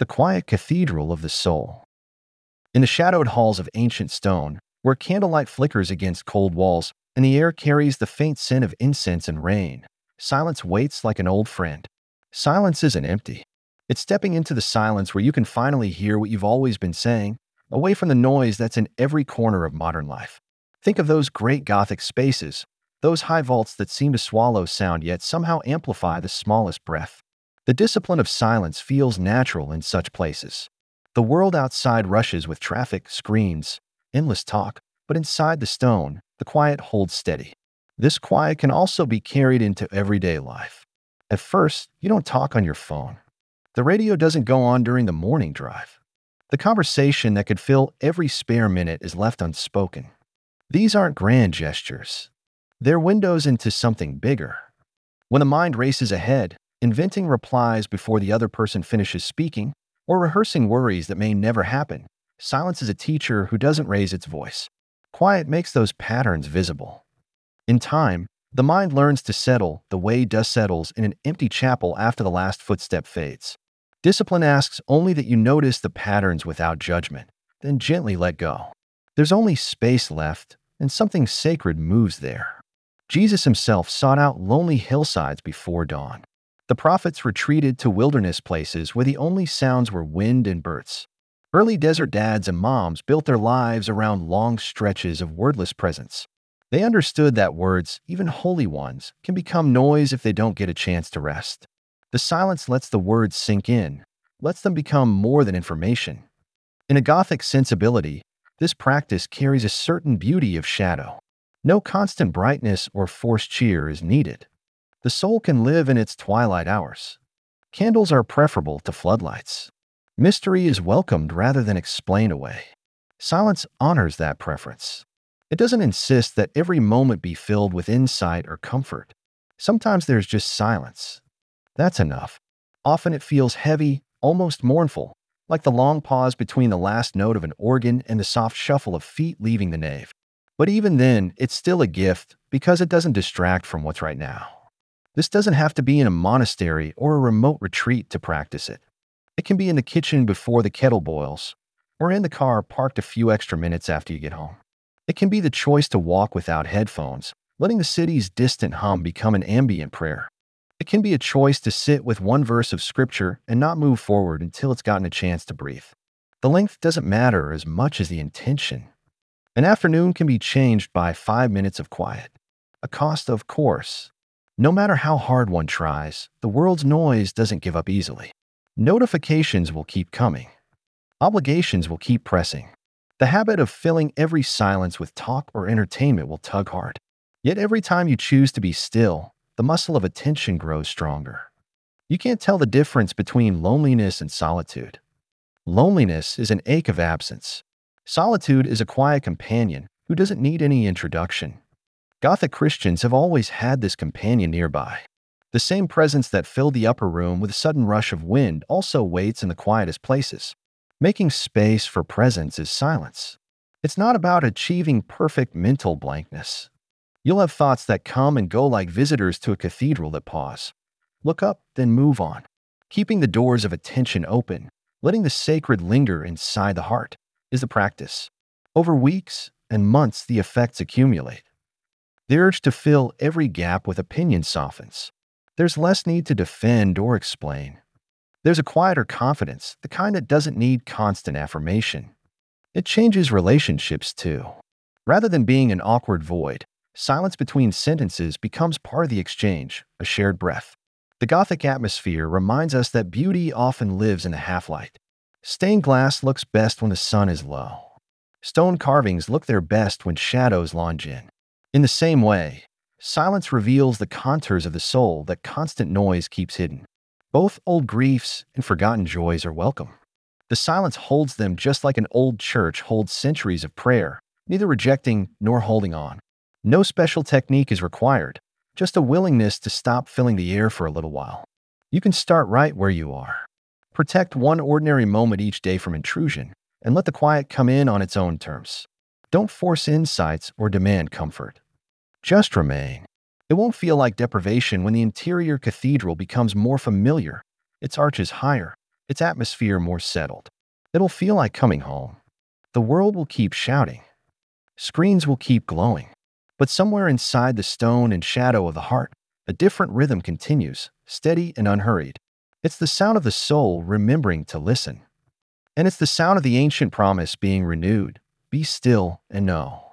The quiet cathedral of the soul. In the shadowed halls of ancient stone, where candlelight flickers against cold walls and the air carries the faint scent of incense and rain, silence waits like an old friend. Silence isn't empty. It's stepping into the silence where you can finally hear what you've always been saying, away from the noise that's in every corner of modern life. Think of those great Gothic spaces, those high vaults that seem to swallow sound yet somehow amplify the smallest breath. The discipline of silence feels natural in such places. The world outside rushes with traffic, screams, endless talk, but inside the stone, the quiet holds steady. This quiet can also be carried into everyday life. At first, you don't talk on your phone. The radio doesn't go on during the morning drive. The conversation that could fill every spare minute is left unspoken. These aren't grand gestures. They're windows into something bigger. When the mind races ahead, inventing replies before the other person finishes speaking, or rehearsing worries that may never happen, silence is a teacher who doesn't raise its voice. Quiet makes those patterns visible. In time, the mind learns to settle the way dust settles in an empty chapel after the last footstep fades. Discipline asks only that you notice the patterns without judgment, then gently let go. There's only space left, and something sacred moves there. Jesus himself sought out lonely hillsides before dawn. The prophets retreated to wilderness places where the only sounds were wind and birds. Early desert dads and moms built their lives around long stretches of wordless presence. They understood that words, even holy ones, can become noise if they don't get a chance to rest. The silence lets the words sink in, lets them become more than information. In a Gothic sensibility, this practice carries a certain beauty of shadow. No constant brightness or forced cheer is needed. The soul can live in its twilight hours. Candles are preferable to floodlights. Mystery is welcomed rather than explained away. Silence honors that preference. It doesn't insist that every moment be filled with insight or comfort. Sometimes there's just silence. That's enough. Often it feels heavy, almost mournful, like the long pause between the last note of an organ and the soft shuffle of feet leaving the nave. But even then, it's still a gift because it doesn't distract from what's right now. This doesn't have to be in a monastery or a remote retreat to practice it. It can be in the kitchen before the kettle boils, or in the car parked a few extra minutes after you get home. It can be the choice to walk without headphones, letting the city's distant hum become an ambient prayer. It can be a choice to sit with one verse of scripture and not move forward until it's gotten a chance to breathe. The length doesn't matter as much as the intention. An afternoon can be changed by 5 minutes of quiet. A cost, of course. No matter how hard one tries, the world's noise doesn't give up easily. Notifications will keep coming. Obligations will keep pressing. The habit of filling every silence with talk or entertainment will tug hard. Yet every time you choose to be still, the muscle of attention grows stronger. You can't tell the difference between loneliness and solitude. Loneliness is an ache of absence. Solitude is a quiet companion who doesn't need any introduction. Gothic Christians have always had this companion nearby. The same presence that filled the upper room with a sudden rush of wind also waits in the quietest places. Making space for presence is silence. It's not about achieving perfect mental blankness. You'll have thoughts that come and go like visitors to a cathedral that pause. Look up, then move on. Keeping the doors of attention open, letting the sacred linger inside the heart, is the practice. Over weeks and months, the effects accumulate. The urge to fill every gap with opinion softens. There's less need to defend or explain. There's a quieter confidence, the kind that doesn't need constant affirmation. It changes relationships too. Rather than being an awkward void, silence between sentences becomes part of the exchange, a shared breath. The Gothic atmosphere reminds us that beauty often lives in the half-light. Stained glass looks best when the sun is low. Stone carvings look their best when shadows launch in. In the same way, silence reveals the contours of the soul that constant noise keeps hidden. Both old griefs and forgotten joys are welcome. The silence holds them just like an old church holds centuries of prayer, neither rejecting nor holding on. No special technique is required, just a willingness to stop filling the air for a little while. You can start right where you are. Protect one ordinary moment each day from intrusion, and let the quiet come in on its own terms. Don't force insights or demand comfort. Just remain. It won't feel like deprivation when the interior cathedral becomes more familiar, its arches higher, its atmosphere more settled. It'll feel like coming home. The world will keep shouting. Screens will keep glowing. But somewhere inside the stone and shadow of the heart, a different rhythm continues, steady and unhurried. It's the sound of the soul remembering to listen. And it's the sound of the ancient promise being renewed. Be still and know.